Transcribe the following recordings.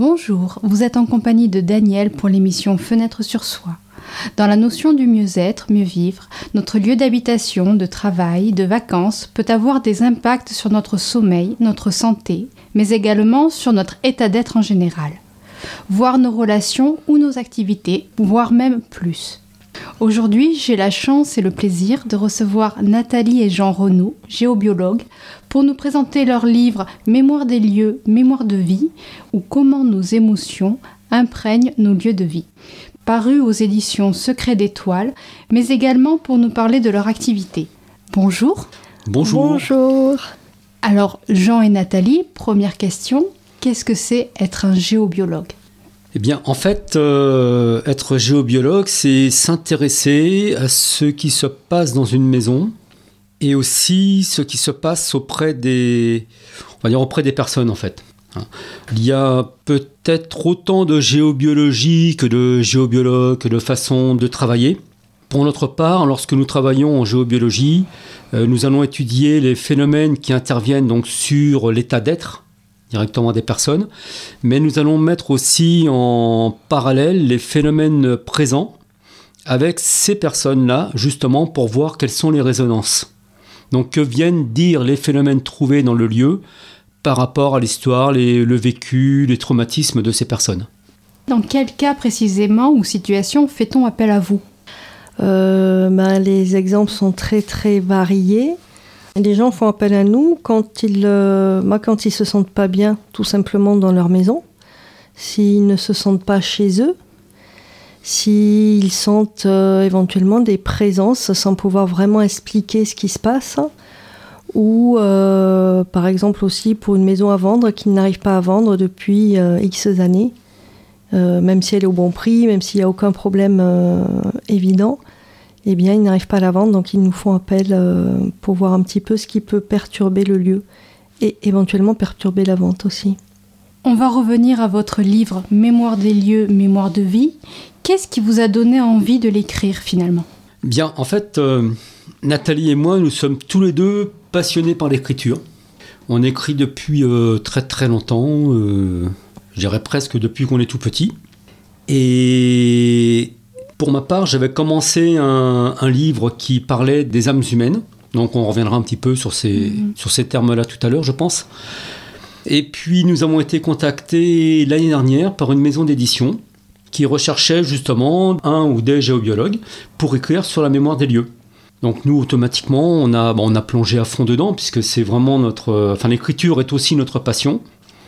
Bonjour, vous êtes en compagnie de Daniel pour l'émission Fenêtre sur soi. Dans la notion du mieux-être, mieux vivre, notre lieu d'habitation, de travail, de vacances peut avoir des impacts sur notre sommeil, notre santé, mais également sur notre état d'être en général, voire nos relations ou nos activités, voire même plus. Aujourd'hui, j'ai la chance et le plaisir de recevoir Nathalie et Jean Renaud, géobiologues, pour nous présenter leur livre « Mémoire des lieux, mémoire de vie » ou « Comment nos émotions imprègnent nos lieux de vie », paru aux éditions Secret d'étoiles, mais également pour nous parler de leur activité. Bonjour. Bonjour. Bonjour. Alors, Jean et Nathalie, première question, qu'est-ce que c'est être un géobiologue ? Eh bien, en fait, être géobiologue, c'est s'intéresser à ce qui se passe dans une maison et aussi ce qui se passe auprès des personnes, en fait. Il y a peut-être autant de géobiologie que de géobiologues, que de façons de travailler. Pour notre part, lorsque nous travaillons en géobiologie, nous allons étudier les phénomènes qui interviennent donc sur l'état d'être directement des personnes, mais nous allons mettre aussi en parallèle les phénomènes présents avec ces personnes-là, justement pour voir quelles sont les résonances. Donc que viennent dire les phénomènes trouvés dans le lieu par rapport à l'histoire, le vécu, les traumatismes de ces personnes. Dans quel cas précisément ou situation fait-on appel à vous ? Les exemples sont très très variés. Les gens font appel à nous quand ils se sentent pas bien, tout simplement dans leur maison, s'ils ne se sentent pas chez eux, s'ils sentent éventuellement des présences sans pouvoir vraiment expliquer ce qui se passe, ou par exemple aussi pour une maison à vendre qu'ils n'arrivent pas à vendre depuis X années, même si elle est au bon prix, même s'il n'y a aucun problème évident. Eh bien, ils n'arrivent pas à la vendre, donc ils nous font appel pour voir un petit peu ce qui peut perturber le lieu et éventuellement perturber la vente aussi. On va revenir à votre livre « Mémoire des lieux, mémoire de vie ». Qu'est-ce qui vous a donné envie de l'écrire finalement ? Bien, en fait, Nathalie et moi, nous sommes tous les deux passionnés par l'écriture. On écrit depuis très très longtemps, je dirais presque depuis qu'on est tout petit. Et pour ma part, j'avais commencé un livre qui parlait des âmes humaines. Donc on reviendra un petit peu sur ces termes-là tout à l'heure, je pense. Et puis nous avons été contactés l'année dernière par une maison d'édition qui recherchait justement un ou des géobiologues pour écrire sur la mémoire des lieux. Donc nous, automatiquement, on a plongé à fond dedans, puisque c'est vraiment l'écriture est aussi notre passion.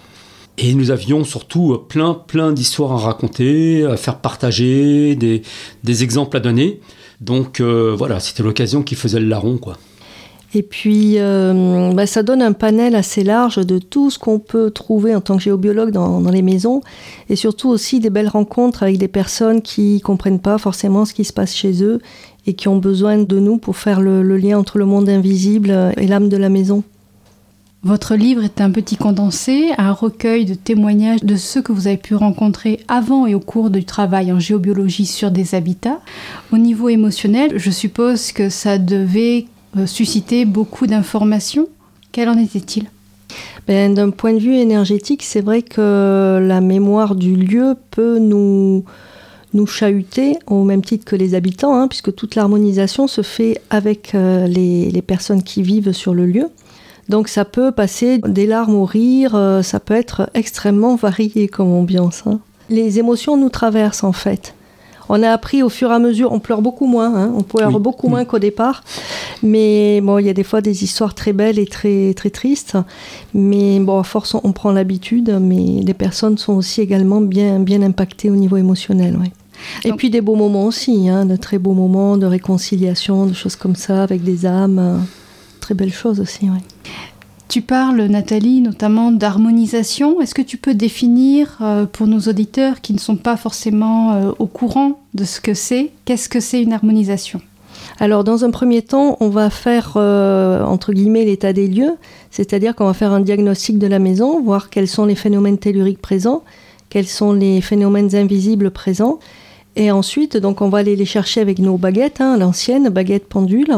Et nous avions surtout plein d'histoires à raconter, à faire partager, des exemples à donner. Donc voilà, c'était l'occasion qui faisait le larron, quoi. Et puis, ça donne un panel assez large de tout ce qu'on peut trouver en tant que géobiologue dans les maisons, et surtout aussi des belles rencontres avec des personnes qui ne comprennent pas forcément ce qui se passe chez eux et qui ont besoin de nous pour faire le lien entre le monde invisible et l'âme de la maison. Votre livre est un petit condensé, un recueil de témoignages de ceux que vous avez pu rencontrer avant et au cours du travail en géobiologie sur des habitats. Au niveau émotionnel, je suppose que ça devait susciter beaucoup d'informations. Quel en était-il ? D'un point de vue énergétique, c'est vrai que la mémoire du lieu peut nous chahuter au même titre que les habitants, puisque toute l'harmonisation se fait avec les personnes qui vivent sur le lieu. Donc ça peut passer des larmes au rire, ça peut être extrêmement varié comme ambiance. Les émotions nous traversent en fait. On a appris au fur et à mesure, on pleure beaucoup moins, on pleure beaucoup moins qu'au départ. Mais bon, il y a des fois des histoires très belles et très, très tristes. Mais bon, à force, on prend l'habitude, mais les personnes sont aussi également bien impactées au niveau émotionnel. Ouais. Et puis des beaux moments aussi, de très beaux moments de réconciliation, de choses comme ça, avec des âmes. Très belle chose aussi, oui. Tu parles, Nathalie, notamment d'harmonisation. Est-ce que tu peux définir pour nos auditeurs qui ne sont pas forcément au courant de ce que c'est, qu'est-ce que c'est une harmonisation ? Alors, dans un premier temps, on va faire, entre guillemets, l'état des lieux, c'est-à-dire qu'on va faire un diagnostic de la maison, voir quels sont les phénomènes telluriques présents, quels sont les phénomènes invisibles présents, et ensuite, donc, on va aller les chercher avec nos baguettes, l'ancienne baguette pendule.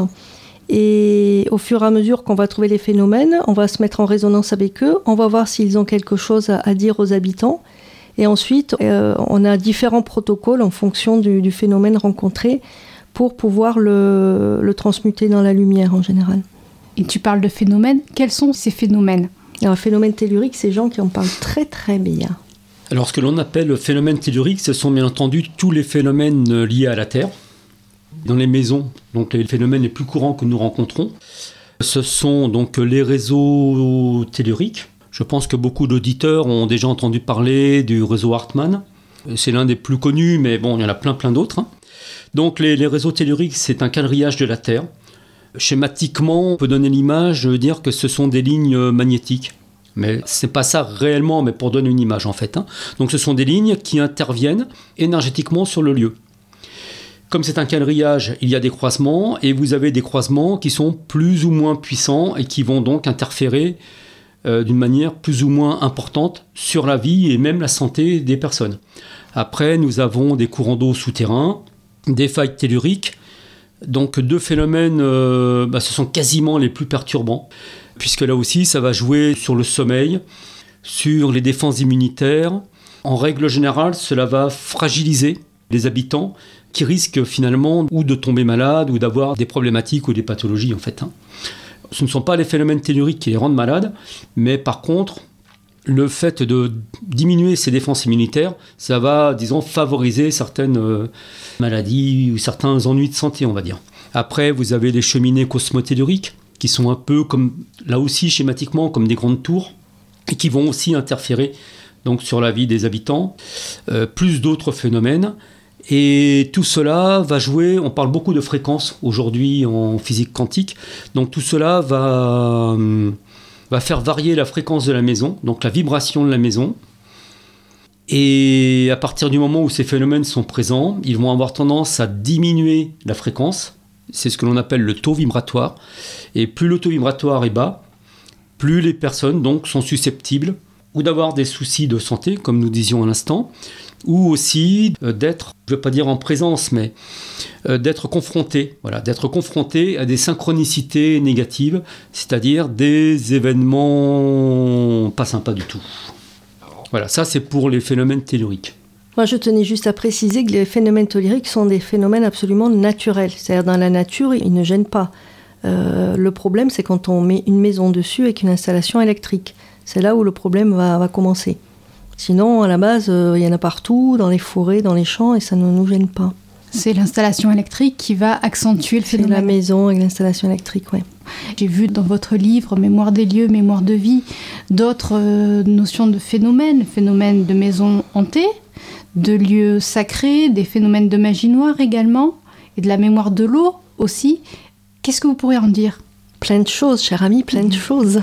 Et au fur et à mesure qu'on va trouver les phénomènes, on va se mettre en résonance avec eux, on va voir s'ils ont quelque chose à dire aux habitants, Et ensuite, on a différents protocoles en fonction du phénomène rencontré pour pouvoir le transmuter dans la lumière en général. Et tu parles de phénomènes. Quels sont ces phénomènes ? Alors, phénomène tellurique, c'est Jean qui en parle très très bien. Alors, ce que l'on appelle le phénomène tellurique, ce sont bien entendu tous les phénomènes liés à la Terre. Dans les maisons, donc les phénomènes les plus courants que nous rencontrons, ce sont donc les réseaux telluriques. Je pense que beaucoup d'auditeurs ont déjà entendu parler du réseau Hartmann. C'est l'un des plus connus, mais bon, il y en a plein d'autres. Donc les réseaux telluriques, c'est un quadrillage de la Terre. Schématiquement, on peut donner l'image de dire que ce sont des lignes magnétiques. Mais ce n'est pas ça réellement, mais pour donner une image en fait. Donc ce sont des lignes qui interviennent énergétiquement sur le lieu. Comme c'est un quadrillage, il y a des croisements, et vous avez des croisements qui sont plus ou moins puissants et qui vont donc interférer d'une manière plus ou moins importante sur la vie et même la santé des personnes. Après, nous avons des courants d'eau souterrains, des failles telluriques. Donc deux phénomènes, ce sont quasiment les plus perturbants, puisque là aussi, ça va jouer sur le sommeil, sur les défenses immunitaires. En règle générale, cela va fragiliser les habitants qui risquent finalement ou de tomber malades ou d'avoir des problématiques ou des pathologies en fait. Ce ne sont pas les phénomènes telluriques qui les rendent malades, mais par contre, le fait de diminuer ces défenses immunitaires, ça va, disons, favoriser certaines maladies ou certains ennuis de santé, on va dire. Après, vous avez les cheminées cosmotelluriques, qui sont un peu comme, là aussi schématiquement, comme des grandes tours, et qui vont aussi interférer donc, sur la vie des habitants, plus d'autres phénomènes. Et tout cela va jouer, on parle beaucoup de fréquences aujourd'hui en physique quantique, donc tout cela va faire varier la fréquence de la maison, donc la vibration de la maison. Et à partir du moment où ces phénomènes sont présents, ils vont avoir tendance à diminuer la fréquence, c'est ce que l'on appelle le taux vibratoire. Et plus le taux vibratoire est bas, plus les personnes donc, sont susceptibles ou d'avoir des soucis de santé, comme nous disions à l'instant, ou aussi d'être, je ne veux pas dire en présence, mais d'être confronté à des synchronicités négatives, c'est-à-dire des événements pas sympas du tout. Voilà, ça c'est pour les phénomènes telluriques. Moi, je tenais juste à préciser que les phénomènes telluriques sont des phénomènes absolument naturels. C'est-à-dire, dans la nature, ils ne gênent pas. Le problème, c'est quand on met une maison dessus avec une installation électrique. C'est là où le problème va commencer. Sinon, à la base, il y en a partout, dans les forêts, dans les champs, et ça ne nous gêne pas. C'est l'installation électrique qui va accentuer le phénomène. C'est la maison avec l'installation électrique, oui. J'ai vu dans votre livre « Mémoire des lieux, mémoire de vie » d'autres notions de phénomènes de maisons hantées, de lieux sacrés, des phénomènes de magie noire également, et de la mémoire de l'eau aussi. Qu'est-ce que vous pourriez en dire ? Plein de choses, cher ami, plein de choses.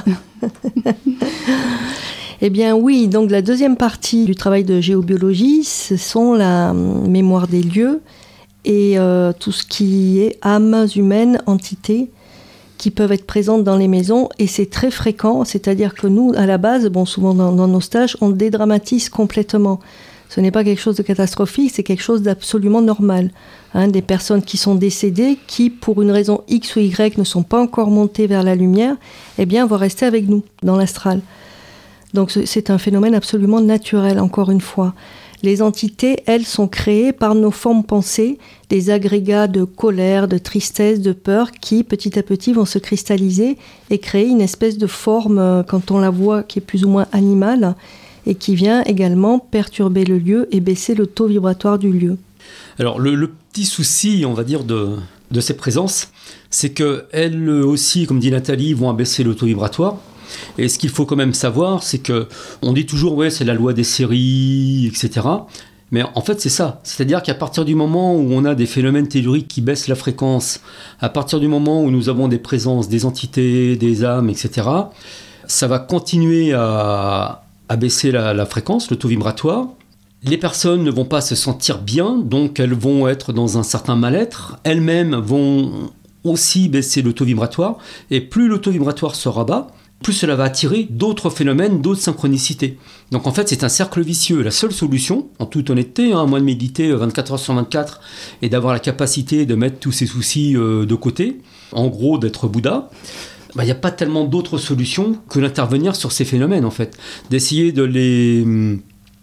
Eh bien oui, donc la deuxième partie du travail de géobiologie, ce sont la mémoire des lieux et tout ce qui est âmes humaines, entités qui peuvent être présentes dans les maisons, et c'est très fréquent, c'est-à-dire que nous, à la base, souvent dans nos stages, on dédramatise complètement. Ce n'est pas quelque chose de catastrophique, c'est quelque chose d'absolument normal. Des personnes qui sont décédées, qui pour une raison X ou Y ne sont pas encore montées vers la lumière, eh bien vont rester avec nous dans l'astral. Donc c'est un phénomène absolument naturel, encore une fois. Les entités, elles, sont créées par nos formes pensées, des agrégats de colère, de tristesse, de peur, qui petit à petit vont se cristalliser et créer une espèce de forme, quand on la voit, qui est plus ou moins animale, et qui vient également perturber le lieu et baisser le taux vibratoire du lieu. Alors le petit souci, on va dire, de ces présences, c'est qu'elles aussi, comme dit Nathalie, vont abaisser le taux vibratoire. Et ce qu'il faut quand même savoir, c'est qu'on dit toujours, ouais, c'est la loi des séries, etc. Mais en fait, c'est ça. C'est-à-dire qu'à partir du moment où on a des phénomènes telluriques qui baissent la fréquence, à partir du moment où nous avons des présences, des entités, des âmes, etc., ça va continuer à baisser la fréquence, le taux vibratoire. Les personnes ne vont pas se sentir bien, donc elles vont être dans un certain mal-être. Elles-mêmes vont aussi baisser le taux vibratoire. Et plus le taux vibratoire sera bas, plus cela va attirer d'autres phénomènes, d'autres synchronicités. Donc en fait, c'est un cercle vicieux. La seule solution, en toute honnêteté, à moins de méditer 24 heures sur 24 et d'avoir la capacité de mettre tous ces soucis de côté, en gros d'être Bouddha, il n'y a pas tellement d'autres solutions que d'intervenir sur ces phénomènes, en fait. D'essayer de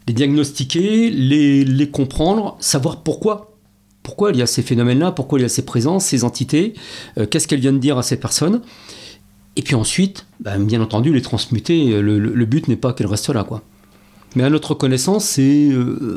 les diagnostiquer, les comprendre, savoir pourquoi il y a ces phénomènes-là, pourquoi il y a ces présences, ces entités, qu'est-ce qu'elles viennent dire à ces personnes. Et puis ensuite, bien entendu, les transmuter. Le but n'est pas qu'elles restent là, quoi. Mais à notre connaissance, c'est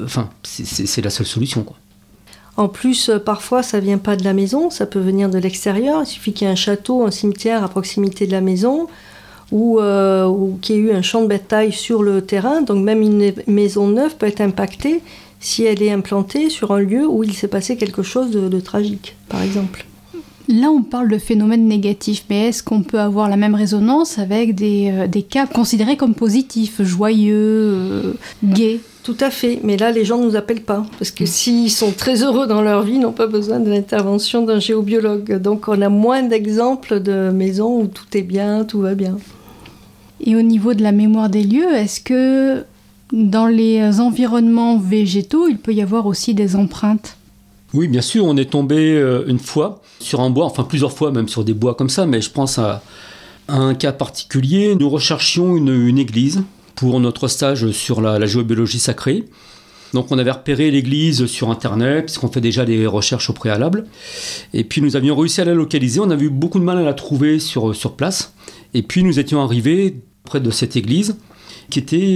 la seule solution, quoi. En plus, parfois, ça ne vient pas de la maison, ça peut venir de l'extérieur. Il suffit qu'il y ait un château, un cimetière à proximité de la maison, ou qu'il y ait eu un champ de bataille sur le terrain. Donc même une maison neuve peut être impactée si elle est implantée sur un lieu où il s'est passé quelque chose de tragique, par exemple. Là, on parle de phénomènes négatifs, mais est-ce qu'on peut avoir la même résonance avec des cas considérés comme positifs, joyeux, gais ? Tout à fait, mais là, les gens ne nous appellent pas, parce que s'ils sont très heureux dans leur vie, ils n'ont pas besoin de l'intervention d'un géobiologue. Donc, on a moins d'exemples de maisons où tout est bien, tout va bien. Et au niveau de la mémoire des lieux, est-ce que dans les environnements végétaux, il peut y avoir aussi des empreintes ? Oui, bien sûr, on est tombé une fois sur un bois, enfin plusieurs fois même sur des bois comme ça, mais je pense à un cas particulier. Nous recherchions une église pour notre stage sur la géobiologie sacrée. Donc on avait repéré l'église sur Internet, puisqu'on fait déjà des recherches au préalable. Et puis nous avions réussi à la localiser, on avait eu beaucoup de mal à la trouver sur place. Et puis nous étions arrivés près de cette église, qui était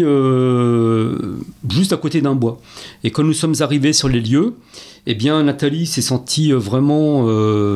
juste à côté d'un bois. Et quand nous sommes arrivés sur les lieux, eh bien Nathalie s'est sentie vraiment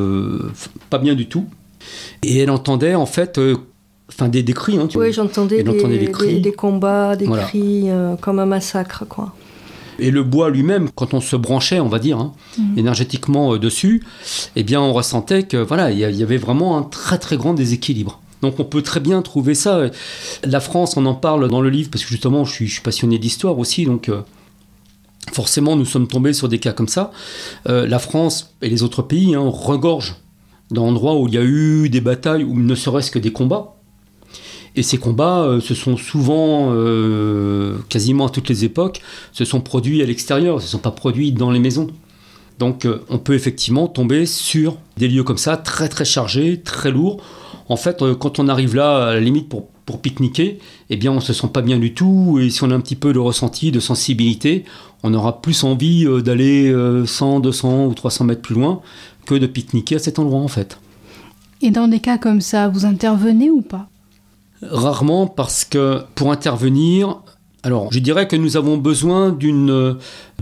pas bien du tout. Et elle entendait en fait des cris. Hein, oui, j'entendais des combats, des cris, comme un massacre, quoi. Et le bois lui-même, quand on se branchait, on va dire, énergétiquement dessus, eh bien on ressentait que il y avait vraiment un très très grand déséquilibre. Donc on peut très bien trouver ça. La France, on en parle dans le livre, parce que justement je suis passionné d'histoire aussi, donc forcément nous sommes tombés sur des cas comme ça. La France et les autres pays regorgent d'endroits où il y a eu des batailles, ou ne serait-ce que des combats. Et ces combats se sont souvent, quasiment à toutes les époques, se sont produits à l'extérieur, ne se sont pas produits dans les maisons. Donc on peut effectivement tomber sur des lieux comme ça, très très chargés, très lourds. En fait, quand on arrive là, à la limite pour pique-niquer, eh bien on ne se sent pas bien du tout. Et si on a un petit peu de ressenti, de sensibilité, on aura plus envie d'aller 100, 200 ou 300 mètres plus loin que de pique-niquer à cet endroit, en fait. Et dans des cas comme ça, vous intervenez ou pas ? Rarement, parce que pour intervenir, alors je dirais que nous avons besoin d'une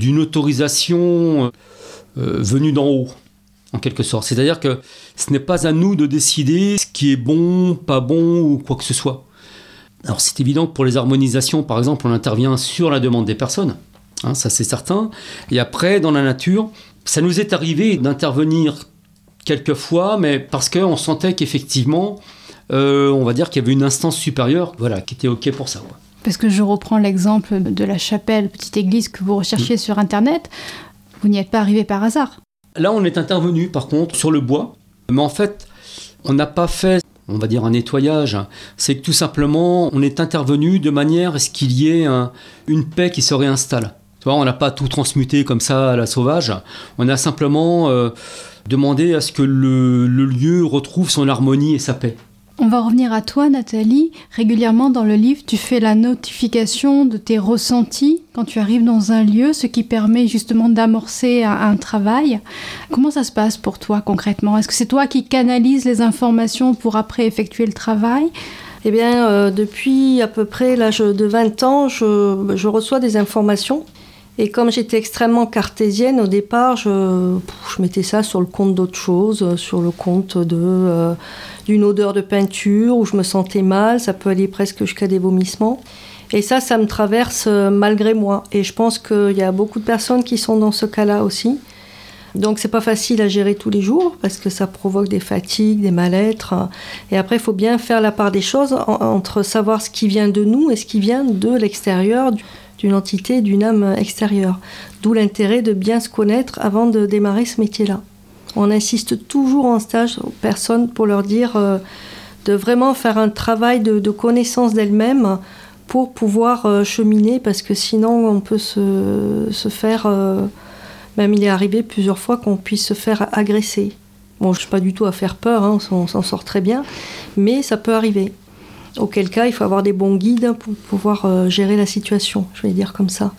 autorisation venue d'en haut, en quelque sorte. C'est-à-dire que ce n'est pas à nous de décider ce qui est bon, pas bon ou quoi que ce soit. Alors c'est évident que pour les harmonisations, par exemple, on intervient sur la demande des personnes, ça c'est certain. Et après, dans la nature, ça nous est arrivé d'intervenir quelques fois, mais parce qu'on sentait qu'effectivement, on va dire qu'il y avait une instance supérieure qui était OK pour ça, quoi. Parce que je reprends l'exemple de la chapelle, petite église que vous recherchiez sur Internet, vous n'y êtes pas arrivé par hasard. Là, on est intervenu, par contre, sur le bois. Mais en fait, on n'a pas fait, on va dire, un nettoyage. C'est que tout simplement, on est intervenu de manière à ce qu'il y ait une paix qui se réinstalle. Tu vois, on n'a pas tout transmuté comme ça à la sauvage. On a simplement demandé à ce que le lieu retrouve son harmonie et sa paix. On va revenir à toi, Nathalie. Régulièrement dans le livre, tu fais la notification de tes ressentis quand tu arrives dans un lieu, ce qui permet justement d'amorcer un travail. Comment ça se passe pour toi concrètement ? Est-ce que c'est toi qui canalises les informations pour après effectuer le travail ? Eh bien, depuis à peu près l'âge de 20 ans, je reçois des informations. Et comme j'étais extrêmement cartésienne, au départ, je mettais ça sur le compte d'autre chose, sur le compte d'une odeur de peinture où je me sentais mal, ça peut aller presque jusqu'à des vomissements. Et ça me traverse malgré moi. Et je pense qu'il y a beaucoup de personnes qui sont dans ce cas-là aussi. Donc c'est pas facile à gérer tous les jours parce que ça provoque des fatigues, des mal-être. Et après, il faut bien faire la part des choses entre savoir ce qui vient de nous et ce qui vient de l'extérieur, d'une entité, d'une âme extérieure. D'où l'intérêt de bien se connaître avant de démarrer ce métier-là. On insiste toujours en stage aux personnes pour leur dire de vraiment faire un travail de connaissance d'elles-mêmes pour pouvoir cheminer, parce que sinon on peut se faire... même il est arrivé plusieurs fois qu'on puisse se faire agresser. Bon, je ne suis pas du tout à faire peur, on s'en sort très bien, mais ça peut arriver. Auquel cas, il faut avoir des bons guides pour pouvoir gérer la situation, je vais dire comme ça.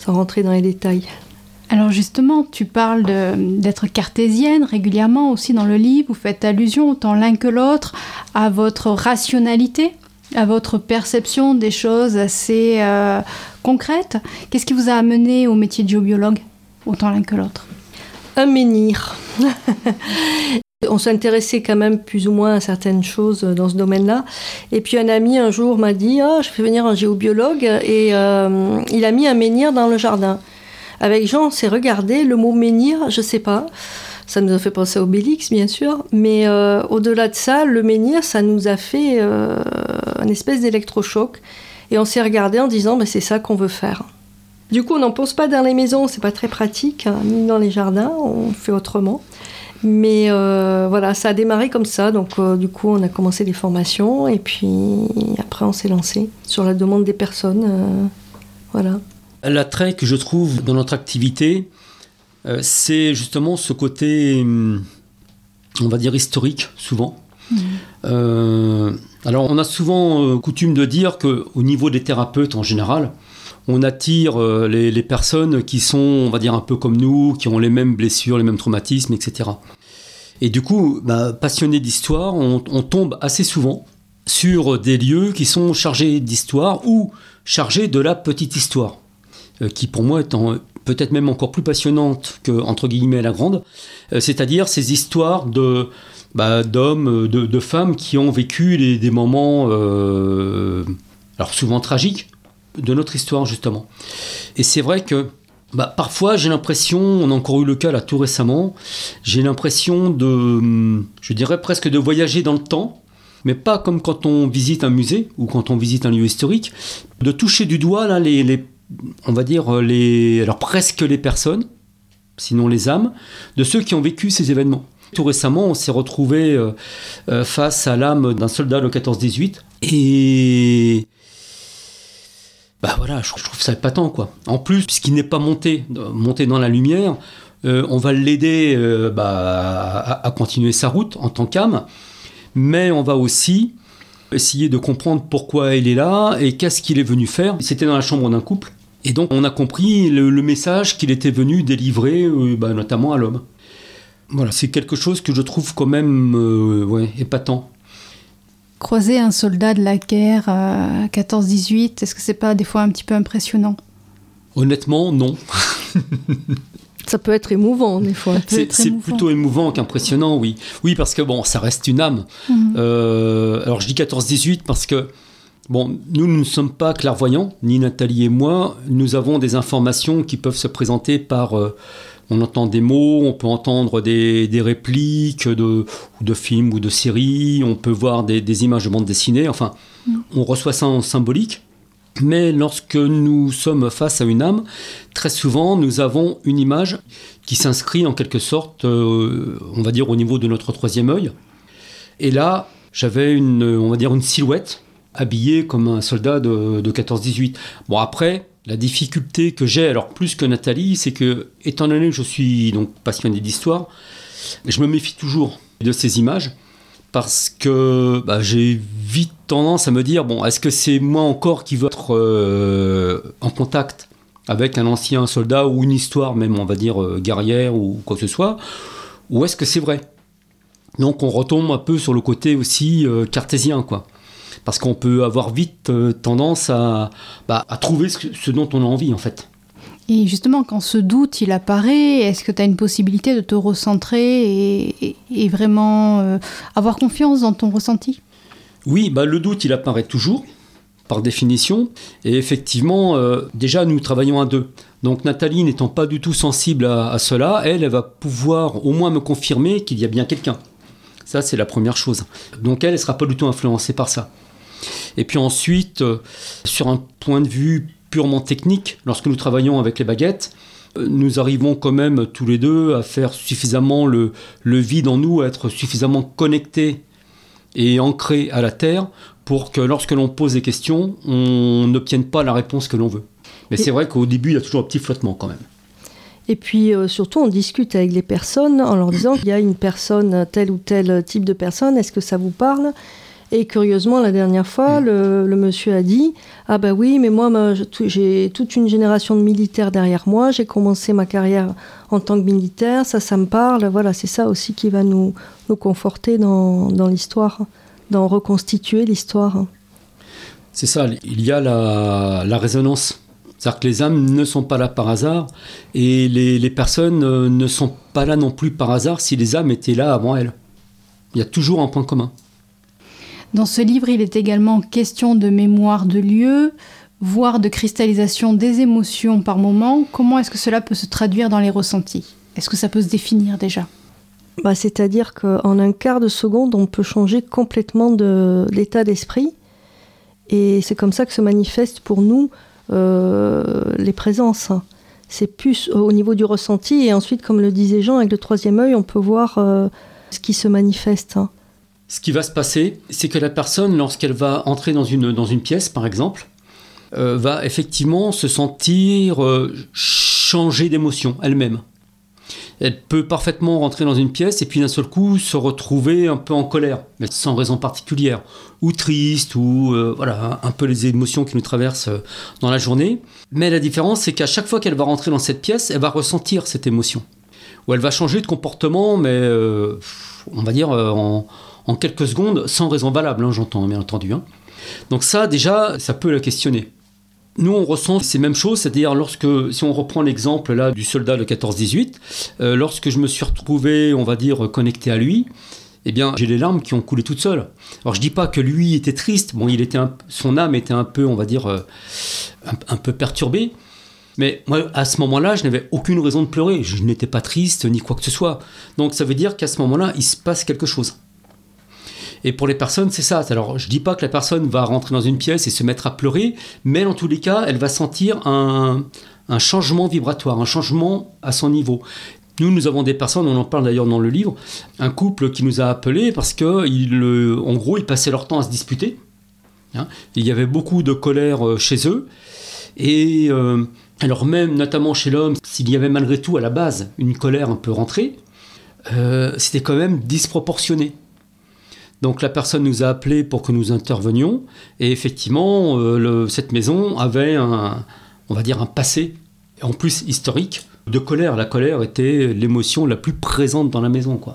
sans rentrer dans les détails. Alors justement, tu parles d'être cartésienne régulièrement aussi dans le livre. Vous faites allusion autant l'un que l'autre à votre rationalité, à votre perception des choses assez concrètes. Qu'est-ce qui vous a amené au métier de géobiologue, autant l'un que l'autre ? Un menhir. On s'intéressait quand même plus ou moins à certaines choses dans ce domaine-là. Et puis un ami un jour m'a dit « je fais venir un géobiologue » et il a mis un menhir dans le jardin. Avec Jean, on s'est regardé, le mot menhir, je sais pas, ça nous a fait penser à Obélix bien sûr, mais au-delà de ça, le menhir, ça nous a fait un espèce d'électrochoc. Et on s'est regardé en disant c'est ça qu'on veut faire. Du coup, on n'en pose pas dans les maisons, c'est pas très pratique, hein, ni dans les jardins, on fait autrement. Mais voilà, ça a démarré comme ça, donc du coup on a commencé les formations et puis après on s'est lancé sur la demande des personnes, voilà. L'attrait que je trouve dans notre activité, c'est justement ce côté, on va dire historique, souvent. Alors on a souvent coutume de dire qu'au niveau des thérapeutes en général, on attire les personnes qui sont, on va dire, un peu comme nous, qui ont les mêmes blessures, les mêmes traumatismes, etc. Et du coup, passionnés d'histoire, on tombe assez souvent sur des lieux qui sont chargés d'histoire ou chargés de la petite histoire, qui pour moi est peut-être même encore plus passionnante que, entre guillemets, la grande, c'est-à-dire ces histoires d'hommes, de femmes qui ont vécu des moments, alors souvent tragiques, de notre histoire justement. Et c'est vrai que parfois j'ai l'impression, on a encore eu le cas là tout récemment, j'ai l'impression je dirais presque de voyager dans le temps, mais pas comme quand on visite un musée ou quand on visite un lieu historique, de toucher du doigt là on va dire alors presque les personnes, sinon les âmes, de ceux qui ont vécu ces événements. Tout récemment, on s'est retrouvé face à l'âme d'un soldat le 14-18 et voilà, je trouve ça épatant, quoi. En plus, puisqu'il n'est pas monté dans la lumière, on va l'aider à continuer sa route en tant qu'âme, mais on va aussi essayer de comprendre pourquoi il est là et qu'est-ce qu'il est venu faire. C'était dans la chambre d'un couple, et donc on a compris le message qu'il était venu délivrer, notamment à l'homme. Voilà, c'est quelque chose que je trouve quand même épatant. Croiser un soldat de la guerre à 14-18, est-ce que c'est pas des fois un petit peu impressionnant ? Honnêtement, non. Ça peut être émouvant des fois. C'est plutôt émouvant qu'impressionnant, oui. Oui, parce que ça reste une âme. Alors je dis 14-18 parce que nous ne sommes pas clairvoyants, ni Nathalie et moi. Nous avons des informations qui peuvent se présenter par... on entend des mots, on peut entendre des répliques de films ou de séries, on peut voir des images de bande dessinée, enfin, on reçoit ça en symbolique. Mais lorsque nous sommes face à une âme, très souvent, nous avons une image qui s'inscrit en quelque sorte, on va dire, au niveau de notre troisième œil. Et là, j'avais une silhouette habillée comme un soldat de 14-18. Bon, après... La difficulté que j'ai, alors plus que Nathalie, c'est que, étant donné que je suis donc passionné d'histoire, je me méfie toujours de ces images, parce que j'ai vite tendance à me dire, est-ce que c'est moi encore qui veux être en contact avec un ancien soldat ou une histoire, même on va dire guerrière ou quoi que ce soit, ou est-ce que c'est vrai ? Donc on retombe un peu sur le côté aussi cartésien, quoi. Parce qu'on peut avoir vite tendance à trouver ce dont on a envie, en fait. Et justement, quand ce doute, il apparaît, est-ce que tu as une possibilité de te recentrer et vraiment avoir confiance dans ton ressenti ? Oui, le doute, il apparaît toujours, par définition. Et effectivement, déjà, nous travaillons à deux. Donc Nathalie n'étant pas du tout sensible à cela, elle va pouvoir au moins me confirmer qu'il y a bien quelqu'un. Ça, c'est la première chose. Donc elle ne sera pas du tout influencée par ça. Et puis ensuite, sur un point de vue purement technique, lorsque nous travaillons avec les baguettes, nous arrivons quand même tous les deux à faire suffisamment le vide en nous, à être suffisamment connectés et ancrés à la terre pour que lorsque l'on pose des questions, on n'obtienne pas la réponse que l'on veut. Mais c'est vrai qu'au début, il y a toujours un petit flottement quand même. Et puis surtout, on discute avec les personnes en leur disant qu'il y a une personne, tel ou tel type de personne, est-ce que ça vous parle ? Et curieusement, la dernière fois, le monsieur a dit « Ah ben oui, mais moi, j'ai toute une génération de militaires derrière moi, j'ai commencé ma carrière en tant que militaire, ça me parle. » Voilà, c'est ça aussi qui va nous conforter dans l'histoire, dans reconstituer l'histoire. C'est ça, il y a la résonance. C'est-à-dire que les âmes ne sont pas là par hasard et les personnes ne sont pas là non plus par hasard si les âmes étaient là avant elles. Il y a toujours un point commun. Dans ce livre, il est également question de mémoire de lieu, voire de cristallisation des émotions par moment. Comment est-ce que cela peut se traduire dans les ressentis ? Est-ce que ça peut se définir déjà ? C'est-à-dire qu'en un quart de seconde, on peut changer complètement d'état d'esprit. Et c'est comme ça que se manifestent pour nous les présences. C'est plus au niveau du ressenti. Et ensuite, comme le disait Jean, avec le troisième œil, on peut voir ce qui se manifeste. Ce qui va se passer, c'est que la personne, lorsqu'elle va entrer dans une pièce, par exemple, va effectivement se sentir changer d'émotion elle-même. Elle peut parfaitement rentrer dans une pièce et puis d'un seul coup se retrouver un peu en colère, mais sans raison particulière, ou triste, ou voilà, un peu les émotions qui nous traversent dans la journée. Mais la différence, c'est qu'à chaque fois qu'elle va rentrer dans cette pièce, elle va ressentir cette émotion. Ou elle va changer de comportement, mais on va dire en quelques secondes, sans raison valable, j'entends bien entendu. Donc ça, déjà, ça peut la questionner. Nous, on ressent ces mêmes choses, c'est-à-dire si on reprend l'exemple là du soldat de 14-18, lorsque je me suis retrouvé, on va dire, connecté à lui, eh bien, j'ai les larmes qui ont coulé toutes seules. Alors, je dis pas que lui était triste, bon, son âme était un peu, on va dire, un peu perturbée, mais moi, à ce moment-là, je n'avais aucune raison de pleurer, je n'étais pas triste, ni quoi que ce soit. Donc, ça veut dire qu'à ce moment-là, il se passe quelque chose. Et pour les personnes, c'est ça. Alors, je ne dis pas que la personne va rentrer dans une pièce et se mettre à pleurer, mais en tous les cas, elle va sentir un changement vibratoire, un changement à son niveau. Nous avons des personnes, on en parle d'ailleurs dans le livre, un couple qui nous a appelés parce qu'en gros, ils passaient leur temps à se disputer. Il y avait beaucoup de colère chez eux. Et alors même, notamment chez l'homme, s'il y avait malgré tout à la base une colère un peu rentrée, c'était quand même disproportionné. Donc la personne nous a appelés pour que nous intervenions et effectivement cette maison avait on va dire un passé, en plus historique, de colère. La colère était l'émotion la plus présente dans la maison, quoi.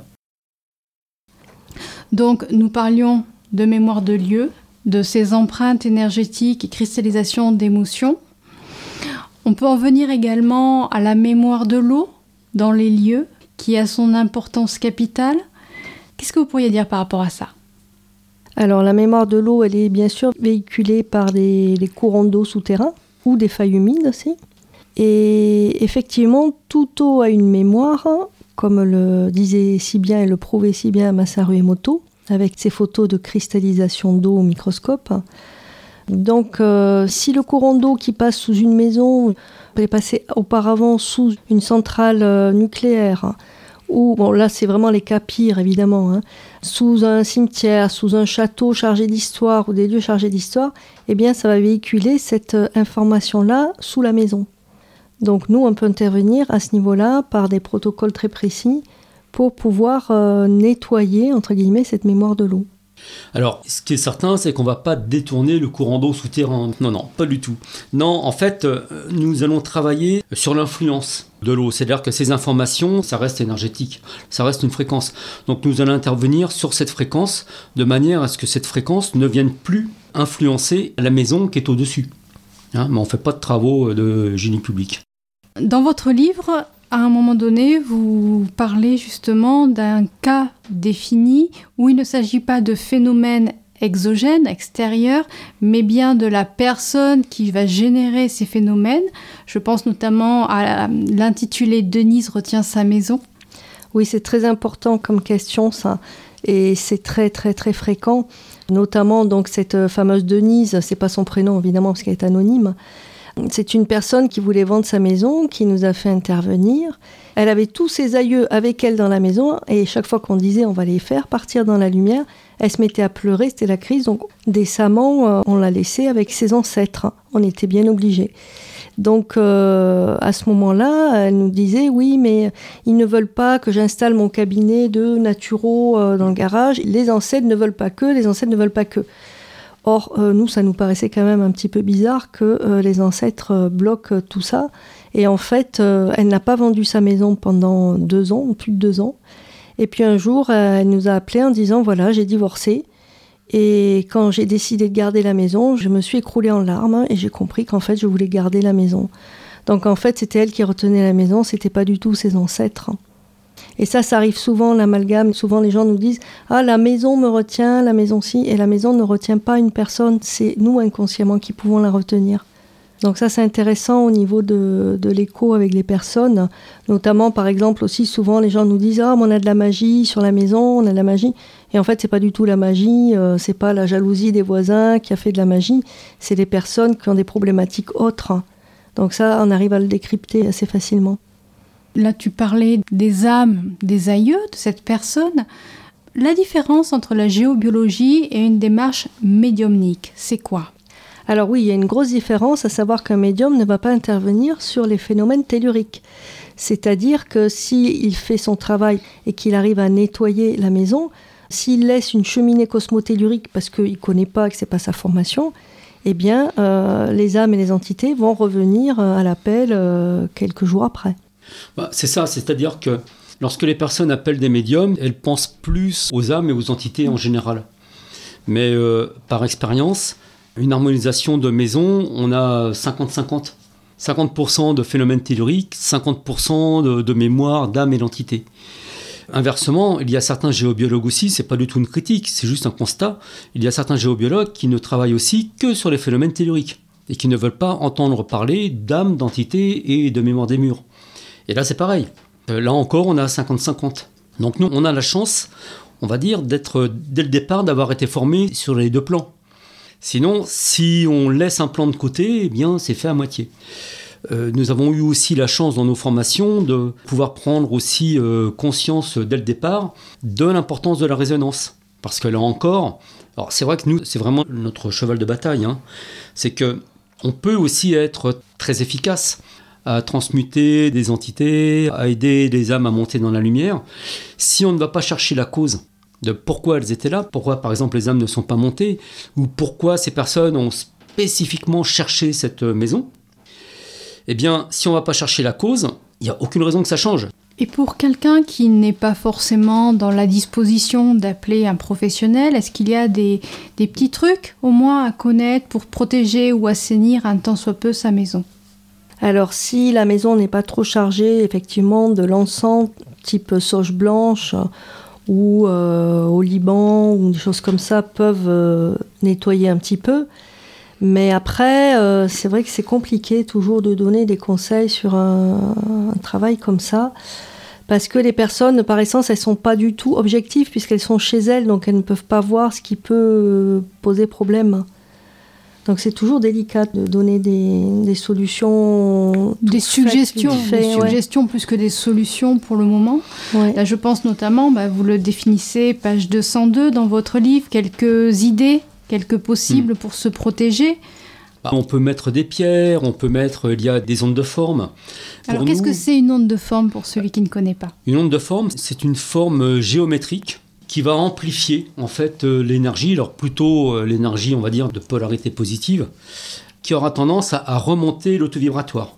Donc nous parlions de mémoire de lieu, de ces empreintes énergétiques et cristallisation d'émotions. On peut en venir également à la mémoire de l'eau dans les lieux, qui a son importance capitale. Qu'est-ce que vous pourriez dire par rapport à ça ? Alors la mémoire de l'eau, elle est bien sûr véhiculée par les courants d'eau souterrains ou des failles humides aussi. Et effectivement, toute eau a une mémoire, comme le disait si bien et le prouvait si bien Masaru Emoto, avec ses photos de cristallisation d'eau au microscope. Donc si le courant d'eau qui passe sous une maison est passé auparavant sous une centrale nucléaire, ou, bon là c'est vraiment les cas pires évidemment, sous un cimetière, sous un château chargé d'histoire ou des lieux chargés d'histoire, eh bien ça va véhiculer cette information-là sous la maison. Donc nous on peut intervenir à ce niveau-là par des protocoles très précis pour pouvoir nettoyer entre guillemets cette mémoire de l'eau. Alors, ce qui est certain, c'est qu'on ne va pas détourner le courant d'eau souterrain. Non, pas du tout. Non, en fait, nous allons travailler sur l'influence de l'eau. C'est-à-dire que ces informations, ça reste énergétique, ça reste une fréquence. Donc nous allons intervenir sur cette fréquence de manière à ce que cette fréquence ne vienne plus influencer la maison qui est au-dessus. Mais on ne fait pas de travaux de génie public. Dans votre livre, à un moment donné, vous parlez justement d'un cas défini où il ne s'agit pas de phénomènes exogènes, extérieurs, mais bien de la personne qui va générer ces phénomènes. Je pense notamment à l'intitulé « Denise retient sa maison ». Oui, c'est très important comme question, ça. Et c'est très, très, très fréquent. Notamment, donc, cette fameuse Denise, c'est pas son prénom, évidemment, parce qu'elle est anonyme. C'est une personne qui voulait vendre sa maison, qui nous a fait intervenir. Elle avait tous ses aïeux avec elle dans la maison, et chaque fois qu'on disait on va les faire partir dans la lumière, elle se mettait à pleurer, c'était la crise. Donc décemment, on l'a laissée avec ses ancêtres. On était bien obligés. Donc à ce moment-là, elle nous disait oui, mais ils ne veulent pas que j'installe mon cabinet de naturo dans le garage. Les ancêtres ne veulent pas que. Or, nous, ça nous paraissait quand même un petit peu bizarre que les ancêtres bloquent tout ça. Et en fait, elle n'a pas vendu sa maison pendant 2 ans, plus de 2 ans. Et puis un jour, elle nous a appelés en disant voilà, j'ai divorcé. Et quand j'ai décidé de garder la maison, je me suis écroulée en larmes et j'ai compris qu'en fait, je voulais garder la maison. Donc en fait, c'était elle qui retenait la maison, c'était pas du tout ses ancêtres. Et ça arrive souvent, l'amalgame. Souvent, les gens nous disent « Ah, la maison me retient, la maison si ». Et la maison ne retient pas une personne, c'est nous inconsciemment qui pouvons la retenir. Donc ça, c'est intéressant au niveau de l'écho avec les personnes. Notamment, par exemple, aussi, souvent, les gens nous disent « Ah, mais on a de la magie sur la maison, on a de la magie ». Et en fait, c'est pas du tout la magie, c'est pas la jalousie des voisins qui a fait de la magie, c'est des personnes qui ont des problématiques autres. Donc ça, on arrive à le décrypter assez facilement. Là, tu parlais des âmes, des aïeux de cette personne. La différence entre la géobiologie et une démarche médiumnique, c'est quoi ? Alors oui, il y a une grosse différence, à savoir qu'un médium ne va pas intervenir sur les phénomènes telluriques. C'est-à-dire que s'il fait son travail et qu'il arrive à nettoyer la maison, s'il laisse une cheminée cosmotellurique parce qu'il ne connaît pas, que ce n'est pas sa formation, eh bien, les âmes et les entités vont revenir à l'appel quelques jours après. C'est ça, c'est-à-dire que lorsque les personnes appellent des médiums, elles pensent plus aux âmes et aux entités en général. Mais par expérience, une harmonisation de maison, on a 50-50. 50% de phénomènes telluriques, 50% de mémoire d'âme et d'entité. Inversement, il y a certains géobiologues aussi, c'est pas du tout une critique, c'est juste un constat, il y a certains géobiologues qui ne travaillent aussi que sur les phénomènes telluriques et qui ne veulent pas entendre parler d'âme, d'entité et de mémoire des murs. Et là, c'est pareil. Là encore, on a 50-50. Donc nous, on a la chance, on va dire, d'être, dès le départ, d'avoir été formés sur les 2 plans. Sinon, si on laisse un plan de côté, eh bien, c'est fait à moitié. Nous avons eu aussi la chance dans nos formations de pouvoir prendre aussi conscience dès le départ de l'importance de la résonance. Parce que là encore, alors c'est vrai que nous, c'est vraiment notre cheval de bataille, c'est qu'on peut aussi être très efficace à transmuter des entités, à aider les âmes à monter dans la lumière, si on ne va pas chercher la cause de pourquoi elles étaient là, pourquoi par exemple les âmes ne sont pas montées, ou pourquoi ces personnes ont spécifiquement cherché cette maison. Eh bien, si on ne va pas chercher la cause, il n'y a aucune raison que ça change. Et pour quelqu'un qui n'est pas forcément dans la disposition d'appeler un professionnel, est-ce qu'il y a des petits trucs au moins à connaître pour protéger ou assainir un tant soit peu sa maison ? Alors si la maison n'est pas trop chargée effectivement de l'encens type sauge blanche ou au Liban ou des choses comme ça peuvent nettoyer un petit peu. Mais après, c'est vrai que c'est compliqué toujours de donner des conseils sur un travail comme ça, parce que les personnes, par essence, elles ne sont pas du tout objectives, puisqu'elles sont chez elles, donc elles ne peuvent pas voir ce qui peut poser problème. Donc c'est toujours délicat de donner des solutions... Des suggestions plus que des solutions pour le moment. Ouais. Là, je pense notamment, vous le définissez, page 202 dans votre livre, quelques idées, quelques possibles pour se protéger. On peut mettre des pierres, il y a des ondes de forme. Alors qu'est-ce que c'est une onde de forme pour celui qui ne connaît pas ? Une onde de forme, c'est une forme géométrique qui va amplifier en fait l'énergie, alors plutôt l'énergie, on va dire, de polarité positive, qui aura tendance à remonter l'auto-vibratoire.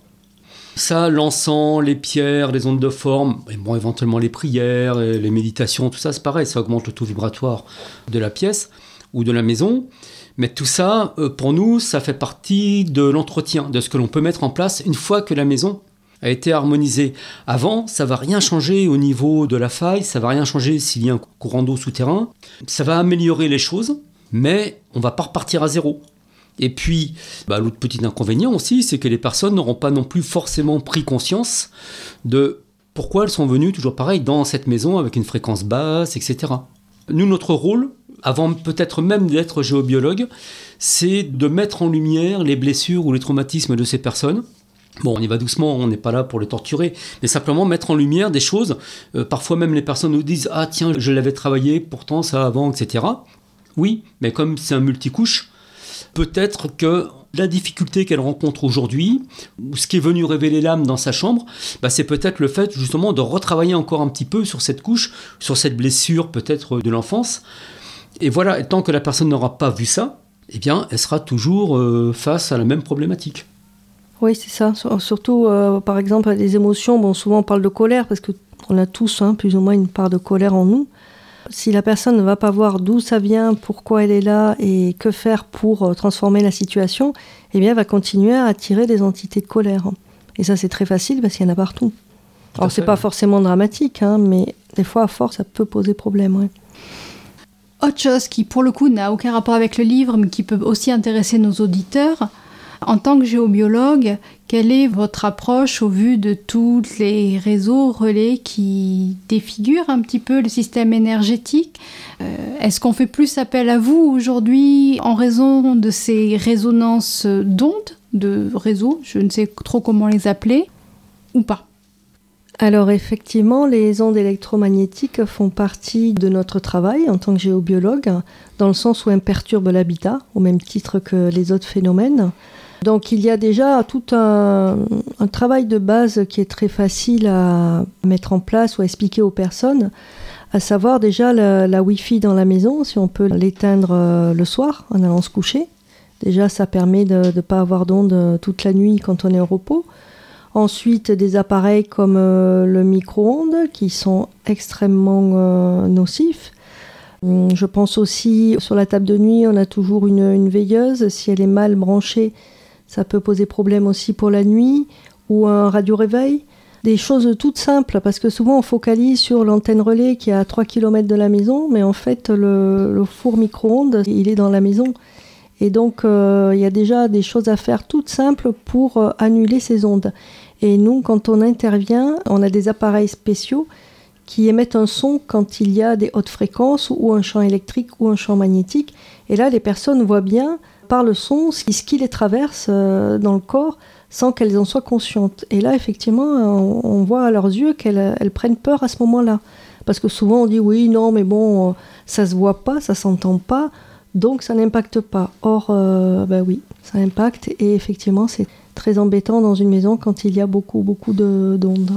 Ça, l'encens, les pierres, les ondes de forme, et bon, éventuellement les prières, les méditations, tout ça, c'est pareil, ça augmente l'auto-vibratoire de la pièce ou de la maison. Mais tout ça, pour nous, ça fait partie de l'entretien, de ce que l'on peut mettre en place une fois que la maison a été harmonisée. Avant, ça ne va rien changer au niveau de la faille, ça ne va rien changer s'il y a un courant d'eau souterrain. Ça va améliorer les choses, mais on ne va pas repartir à zéro. Et puis, l'autre petit inconvénient aussi, c'est que les personnes n'auront pas non plus forcément pris conscience de pourquoi elles sont venues, toujours pareil, dans cette maison avec une fréquence basse, etc. Nous, notre rôle, avant peut-être même d'être géobiologue, c'est de mettre en lumière les blessures ou les traumatismes de ces personnes. Bon, on y va doucement, on n'est pas là pour les torturer, mais simplement mettre en lumière des choses. Parfois même les personnes nous disent « Ah tiens, je l'avais travaillé, pourtant ça avant, etc. » Oui, mais comme c'est un multicouche, peut-être que la difficulté qu'elle rencontre aujourd'hui, ou ce qui est venu révéler l'âme dans sa chambre, c'est peut-être le fait justement de retravailler encore un petit peu sur cette couche, sur cette blessure peut-être de l'enfance. Et voilà, et tant que la personne n'aura pas vu ça, eh bien, elle sera toujours face à la même problématique. Oui, c'est ça. Surtout, par exemple, les émotions, souvent on parle de colère, parce qu'on a tous plus ou moins une part de colère en nous. Si la personne ne va pas voir d'où ça vient, pourquoi elle est là et que faire pour transformer la situation, eh bien, elle va continuer à attirer des entités de colère. Et ça, c'est très facile parce qu'il y en a partout. Alors, c'est pas forcément dramatique, mais des fois, à force, ça peut poser problème. Ouais. Autre chose qui, pour le coup, n'a aucun rapport avec le livre, mais qui peut aussi intéresser nos auditeurs. En tant que géobiologue, quelle est votre approche au vu de tous les réseaux relais qui défigurent un petit peu le système énergétique ? Est-ce qu'on fait plus appel à vous aujourd'hui en raison de ces résonances d'ondes, de réseaux, je ne sais trop comment les appeler, ou pas ? Alors effectivement, les ondes électromagnétiques font partie de notre travail en tant que géobiologue, dans le sens où elles perturbent l'habitat, au même titre que les autres phénomènes. Donc il y a déjà tout un travail de base qui est très facile à mettre en place ou à expliquer aux personnes, à savoir déjà la Wi-Fi dans la maison, si on peut l'éteindre le soir en allant se coucher. Déjà ça permet de ne pas avoir d'ondes toute la nuit quand on est au repos. Ensuite des appareils comme le micro-ondes qui sont extrêmement nocifs. Je pense aussi sur la table de nuit, on a toujours une veilleuse, si elle est mal branchée, ça peut poser problème aussi pour la nuit, ou un radio-réveil. Des choses toutes simples, parce que souvent on focalise sur l'antenne relais qui est à 3 km de la maison, mais en fait le four micro-ondes, il est dans la maison. Et donc il y a déjà des choses à faire toutes simples pour annuler ces ondes. Et nous, quand on intervient, on a des appareils spéciaux qui émettent un son quand il y a des hautes fréquences ou un champ électrique ou un champ magnétique. Et là, les personnes voient bien par le son ce qui les traverse dans le corps sans qu'elles en soient conscientes. Et là, effectivement, on voit à leurs yeux qu'elles prennent peur à ce moment-là. Parce que souvent, on dit oui, non, mais bon, ça se voit pas, ça s'entend pas, donc ça n'impacte pas. Or, oui, ça impacte et effectivement, c'est très embêtant dans une maison quand il y a beaucoup d'ondes.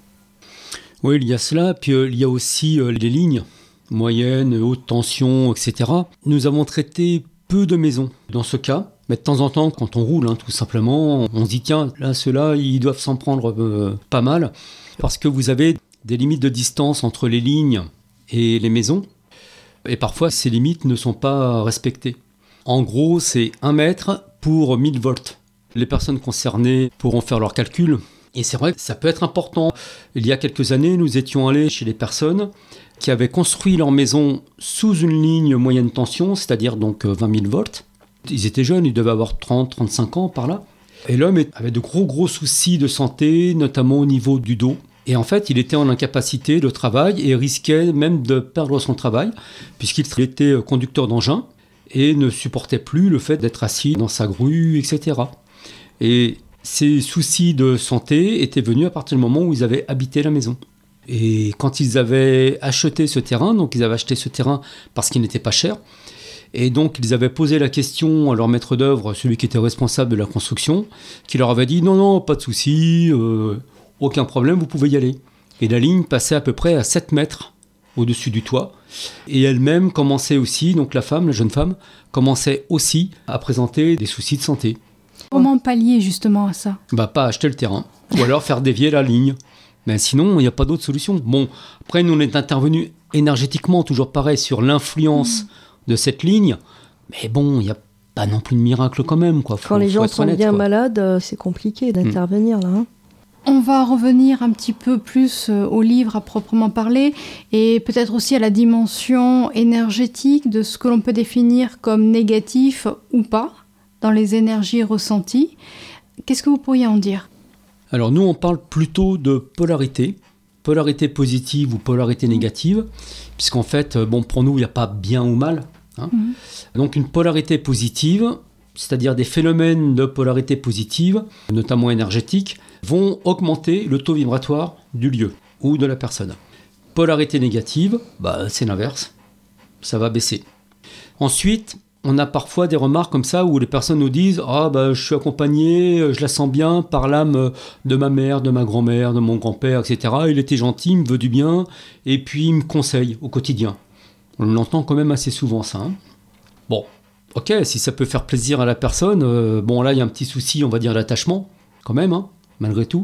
Oui, il y a cela, puis il y a aussi les lignes moyennes, haute tension, etc. Nous avons traité peu de maisons dans ce cas, mais de temps en temps, quand on roule, tout simplement, on se dit tiens, là, ceux-là, ils doivent s'en prendre pas mal, parce que vous avez des limites de distance entre les lignes et les maisons, et parfois ces limites ne sont pas respectées. En gros, c'est 1 mètre pour 1000 volts. Les personnes concernées pourront faire leurs calculs. Et c'est vrai que ça peut être important. Il y a quelques années, nous étions allés chez des personnes qui avaient construit leur maison sous une ligne moyenne tension, c'est-à-dire donc 20 000 volts. Ils étaient jeunes, ils devaient avoir 30-35 ans par là. Et l'homme avait de gros soucis de santé, notamment au niveau du dos. Et en fait, il était en incapacité de travail et risquait même de perdre son travail, puisqu'il était conducteur d'engin et ne supportait plus le fait d'être assis dans sa grue, etc. Et ces soucis de santé étaient venus à partir du moment où ils avaient habité la maison. Et quand ils avaient acheté ce terrain, donc ils avaient acheté ce terrain parce qu'il n'était pas cher, et donc ils avaient posé la question à leur maître d'œuvre, celui qui était responsable de la construction, qui leur avait dit non, pas de souci, aucun problème, vous pouvez y aller. Et la ligne passait à peu près à 7 mètres au-dessus du toit, et elle-même commençait aussi, donc la jeune femme, commençait aussi à présenter des soucis de santé. Comment pallier justement à ça ? Pas acheter le terrain, ou alors faire dévier la ligne. Mais sinon, il n'y a pas d'autre solution. Bon, après, nous, on est intervenu énergétiquement, toujours pareil, sur l'influence de cette ligne. Mais bon, il n'y a pas non plus de miracle quand même. Quand les gens sont bien malades, c'est compliqué d'intervenir là. On va revenir un petit peu plus au livre à proprement parler et peut-être aussi à la dimension énergétique de ce que l'on peut définir comme négatif ou pas dans les énergies ressenties. Qu'est-ce que vous pourriez en dire ? Alors nous, on parle plutôt de polarité positive ou polarité négative, puisqu'en fait, pour nous, il n'y a pas bien ou mal. Donc une polarité positive, c'est-à-dire des phénomènes de polarité positive, notamment énergétiques, vont augmenter le taux vibratoire du lieu ou de la personne. Polarité négative, c'est l'inverse, ça va baisser. Ensuite, on a parfois des remarques comme ça où les personnes nous disent « Ah, je suis accompagné, je la sens bien par l'âme de ma mère, de ma grand-mère, de mon grand-père, etc. Il était gentil, il me veut du bien, et puis il me conseille au quotidien. » On l'entend quand même assez souvent, ça. Hein. Bon, ok, si ça peut faire plaisir à la personne, là, il y a un petit souci, on va dire, d'attachement, quand même, hein, malgré tout.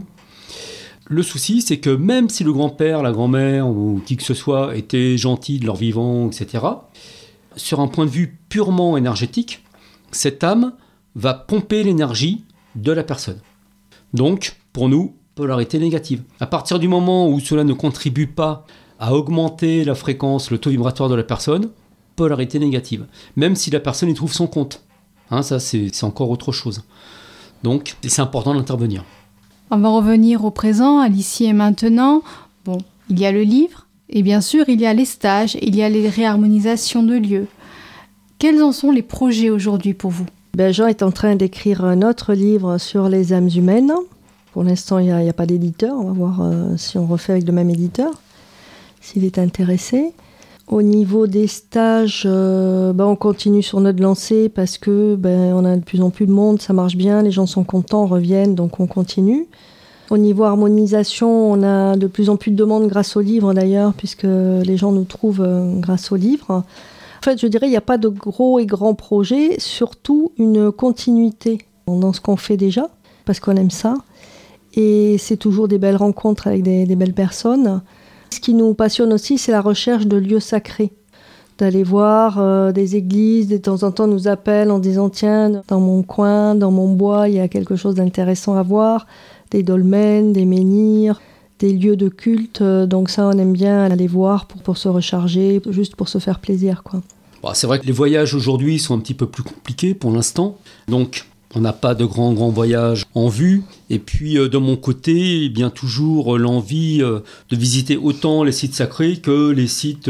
Le souci, c'est que même si le grand-père, la grand-mère, ou qui que ce soit, était gentil de leur vivant, etc., sur un point de vue purement énergétique, cette âme va pomper l'énergie de la personne. Donc, pour nous, polarité négative. À partir du moment où cela ne contribue pas à augmenter la fréquence, le taux vibratoire de la personne, polarité négative. Même si la personne y trouve son compte. Hein, ça, c'est encore autre chose. Donc, c'est important d'intervenir. On va revenir au présent, à l'ici et maintenant. Bon, il y a le livre. Et bien sûr, il y a les stages, il y a les réharmonisations de lieux. Quels en sont les projets aujourd'hui pour vous ? Jean est en train d'écrire un autre livre sur les âmes humaines. Pour l'instant, il n'y a pas d'éditeur. On va voir si on refait avec le même éditeur, s'il est intéressé. Au niveau des stages, on continue sur notre lancée parce que on a de plus en plus de monde, ça marche bien, les gens sont contents, reviennent, donc on continue. Au niveau harmonisation, on a de plus en plus de demandes grâce au livre d'ailleurs, puisque les gens nous trouvent grâce au livre. En fait, je dirais, il n'y a pas de gros et grands projets, surtout une continuité dans ce qu'on fait déjà, parce qu'on aime ça. Et c'est toujours des belles rencontres avec des belles personnes. Ce qui nous passionne aussi, c'est la recherche de lieux sacrés. D'aller voir des églises, de temps en temps nous appellent en disant « Tiens, dans mon coin, dans mon bois, il y a quelque chose d'intéressant à voir ». Des dolmens, des menhirs, des lieux de culte. Donc ça, on aime bien aller voir pour se recharger, juste pour se faire plaisir, quoi. C'est vrai que les voyages aujourd'hui sont un petit peu plus compliqués pour l'instant. Donc, on n'a pas de grands voyages en vue. Et puis, de mon côté, bien toujours l'envie de visiter autant les sites sacrés que les sites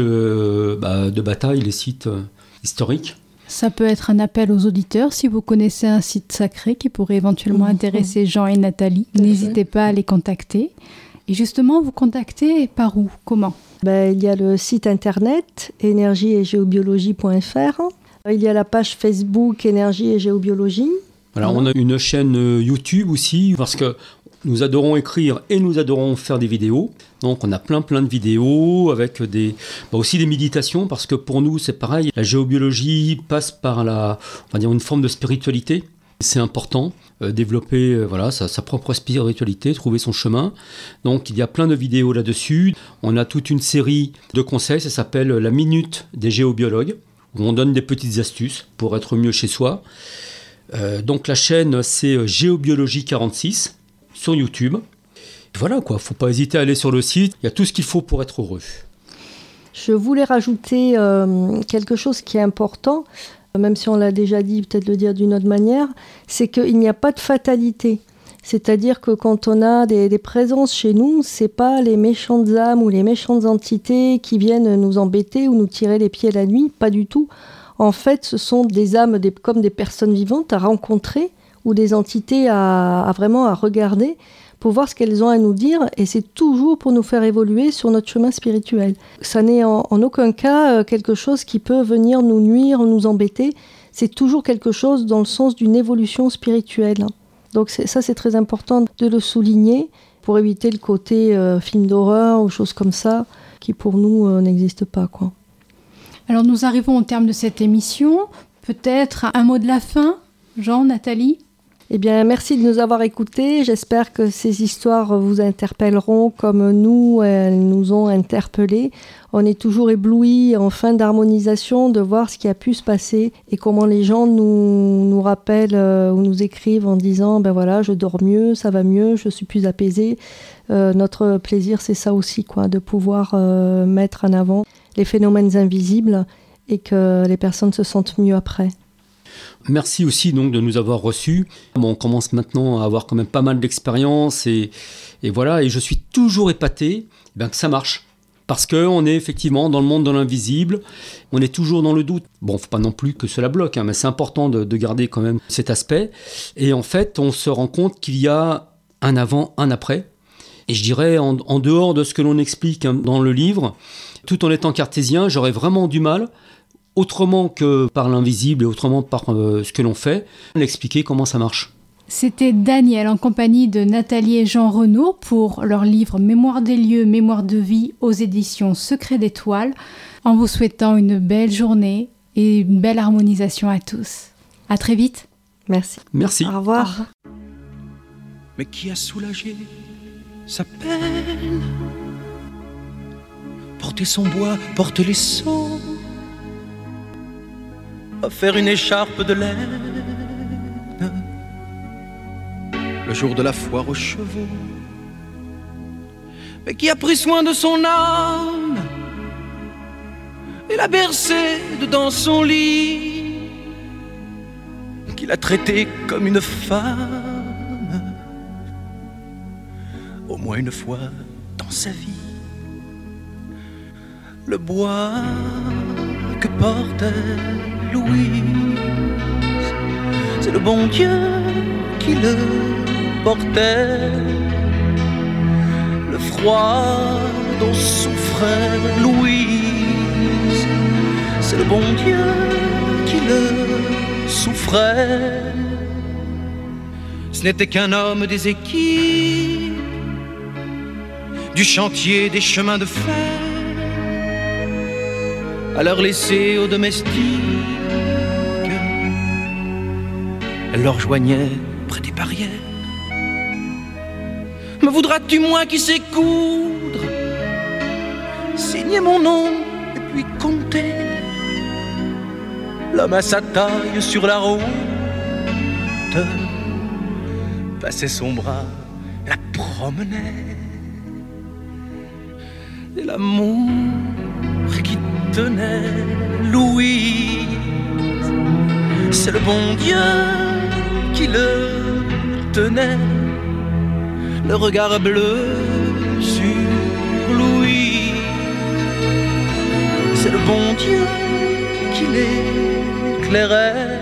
de bataille, les sites historiques. Ça peut être un appel aux auditeurs. Si vous connaissez un site sacré qui pourrait éventuellement intéresser Jean et Nathalie, n'hésitez pas à les contacter. Et justement, vous contactez par où ? Comment ? Il y a le site internet énergie-et-géobiologie.fr. Il y a la page Facebook Énergie et Géobiologie. Voilà, on a une chaîne YouTube aussi, parce que nous adorons écrire et nous adorons faire des vidéos. Donc on a plein de vidéos avec aussi des méditations, parce que pour nous c'est pareil, la géobiologie passe par une forme de spiritualité. C'est important, développer sa propre spiritualité, trouver son chemin. Donc il y a plein de vidéos là-dessus. On a toute une série de conseils, ça s'appelle la Minute des géobiologues, où on donne des petites astuces pour être mieux chez soi. Donc la chaîne c'est Géobiologie 46 sur YouTube. Voilà quoi, faut pas hésiter à aller sur le site, il y a tout ce qu'il faut pour être heureux. Je voulais rajouter quelque chose qui est important, même si on l'a déjà dit, peut-être le dire d'une autre manière, c'est qu'il n'y a pas de fatalité. C'est-à-dire que quand on a des présences chez nous, c'est pas les méchantes âmes ou les méchantes entités qui viennent nous embêter ou nous tirer les pieds la nuit, pas du tout. En fait, ce sont des âmes comme des personnes vivantes à rencontrer ou des entités à vraiment à regarder pour voir ce qu'elles ont à nous dire, et c'est toujours pour nous faire évoluer sur notre chemin spirituel. Ça n'est en aucun cas quelque chose qui peut venir nous nuire, nous embêter. C'est toujours quelque chose dans le sens d'une évolution spirituelle. Donc ça, c'est très important de le souligner pour éviter le côté film d'horreur ou choses comme ça qui pour nous n'existe pas, quoi. Alors nous arrivons au terme de cette émission. Peut-être un mot de la fin, Jean, Nathalie ? Eh bien, merci de nous avoir écoutés. J'espère que ces histoires vous interpelleront comme nous, elles nous ont interpellés. On est toujours éblouis en fin d'harmonisation de voir ce qui a pu se passer et comment les gens nous rappellent ou nous écrivent en disant « Ben voilà, je dors mieux, ça va mieux, je suis plus apaisée ». Notre plaisir, c'est ça aussi, quoi, de pouvoir mettre en avant les phénomènes invisibles et que les personnes se sentent mieux après. Merci aussi donc de nous avoir reçus. On commence maintenant à avoir quand même pas mal d'expérience et voilà, et je suis toujours épaté que ça marche. Parce qu'on est effectivement dans le monde de l'invisible, on est toujours dans le doute. Bon, faut pas non plus que cela bloque, mais c'est important de garder quand même cet aspect. Et en fait, on se rend compte qu'il y a un avant, un après. Et je dirais, en dehors de ce que l'on explique dans le livre, tout en étant cartésien, j'aurais vraiment du mal, autrement que par l'invisible et autrement par ce que l'on fait, l'expliquer comment ça marche. C'était Daniel en compagnie de Nathalie et Jean Renaud pour leur livre Mémoire des lieux, mémoire de vie aux éditions Secret d'étoiles, en vous souhaitant une belle journée et une belle harmonisation à tous. À très vite. Merci. Merci. Au revoir. Mais qui a soulagé sa peine? Porter son bois, porter les seaux, faire une écharpe de laine le jour de la foire aux chevaux. Mais qui a pris soin de son âme et l'a bercée dans son lit, qui l'a traitée comme une femme au moins une fois dans sa vie. Le bois que portait Louise, c'est le bon Dieu qui le portait. Le froid dont souffrait Louise, c'est le bon Dieu qui le souffrait. Ce n'était qu'un homme des équipes, du chantier des chemins de fer, à leur laisser aux domestiques. Elle leur joignait près des barrières. Me voudras-tu moins qui sais coudre, signer mon nom et puis compter l'homme à sa taille sur la route, passait son bras, la promenait, et l'amour qui tenait Louise, c'est le bon Dieu qui le tenait, le regard bleu sur Louise, c'est le bon Dieu qui l'éclairait.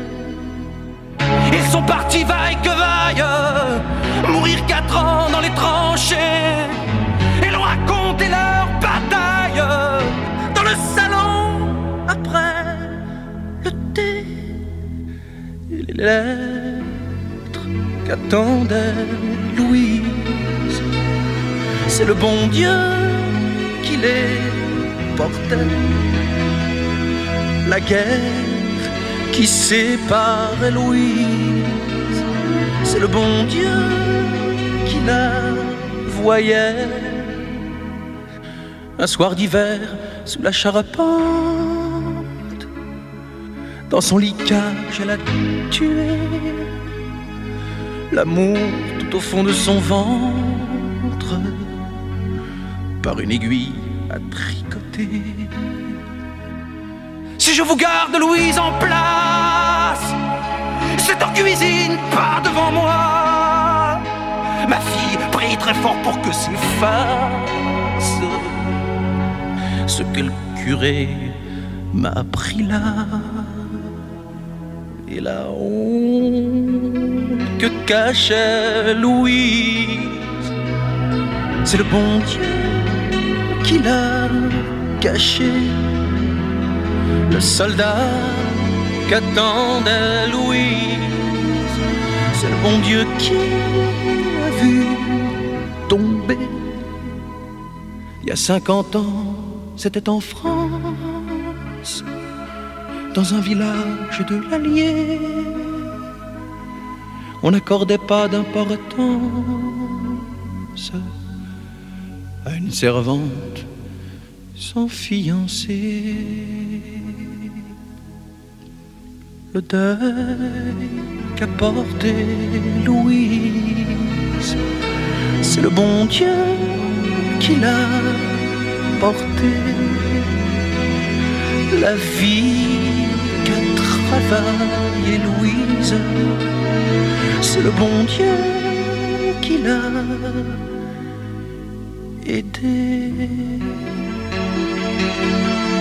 Ils sont partis vaille que vaille, mourir 4 ans dans les tranchées, et l'ont raconté leur bataille dans le salon après le thé et les lettres qu'attendait Louise. C'est le bon Dieu qui les portait. La guerre qui séparait Louise, c'est le bon Dieu qui la voyait. Un soir d'hiver sous la charpente, dans son lit cage elle a tué l'amour tout au fond de son ventre par une aiguille à tricoter. Si je vous garde Louise en place, c'est en cuisine, pas devant moi. Ma fille prie très fort pour que s'efface ce que le curé m'a appris là, et la honte que cachait Louise, c'est le bon Dieu qui l'a caché. Le soldat qu'attendait Louise, c'est le bon Dieu qui l'a vu tomber. Il y a 50 ans, c'était en France, dans un village de l'Allier. On n'accordait pas d'importance à une servante sans fiancé. Le deuil qu'a porté Louise, c'est le bon Dieu qui l'a porté. La vie qu'a travaillé Louise, c'est le bon Dieu qui l'a aidé.